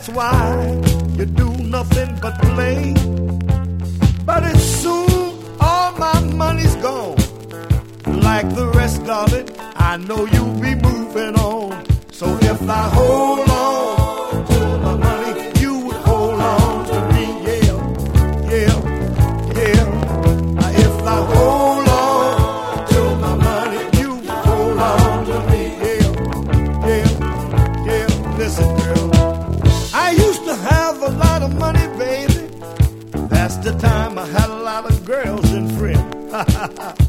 That's why you do nothing but play. But it's soon all my money's gone. Like the rest of it, I know you'll be moving on. So if I hold on to my money, you would hold on to me. Yeah, yeah, yeah. If I hold on to my money, you would hold on to me. Yeah, yeah, yeah. Listen, girl, I used to have a lot of money, baby. That's the time I had a lot of girls and friends.